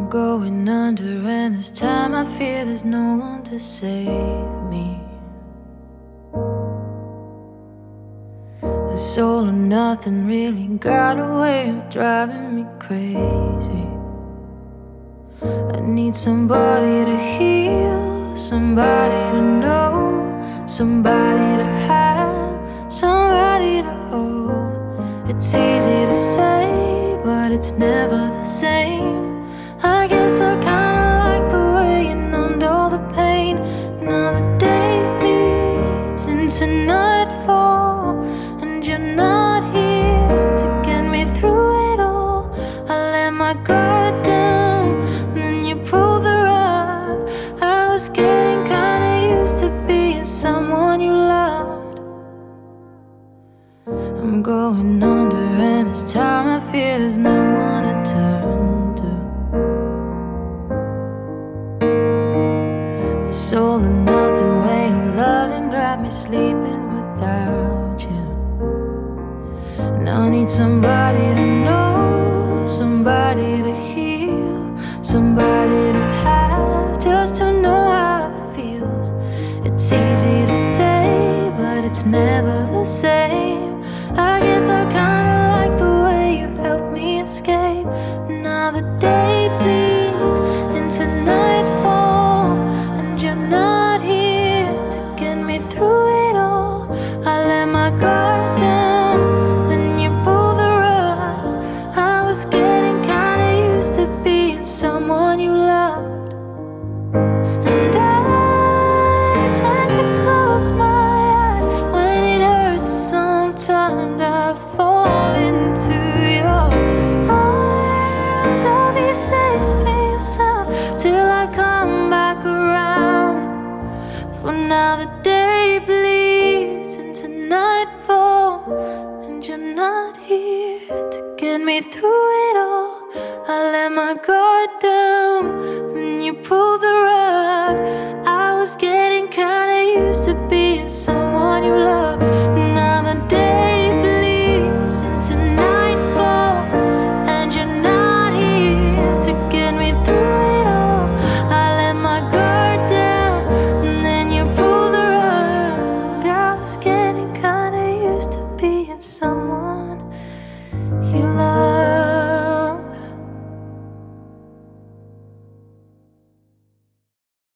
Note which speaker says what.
Speaker 1: I'm going under, and this time I fear there's no one to save me. This all or nothing really got a way of driving me crazy. I need somebody to heal, somebody to know, somebody to have, somebody to hold. It's easy to say, but it's never the same. I guess I kinda like the way you numbed all the pain. Now the day bleeds into nightfall, and you're not here to get me through it all. I let my guard down, then you pulled the rug. I was getting kinda used to being someone you loved. I'm going under, and this time I fear there's no one to turn to. This all or nothing way of loving got me sleeping without you. Now I need somebody to know, somebody to heal, somebody to have, just to know how it feels. It's easy to say, but it's never the same. I guess I kinda like the way you helped me escape. Now the day bleeds into nightfall, and you're not here to get me through it all. I let my guard down, then you pulled the rug. I was getting kinda used to being someone you loved, and I tend to close my eyes when it hurts. Sometimes I fall into your arms. I'll be safe and sound till I come back around. For now the day bleeds into nightfall, and you're not here to get me through it all. I let my guard down, then you pulled the rug. I was getting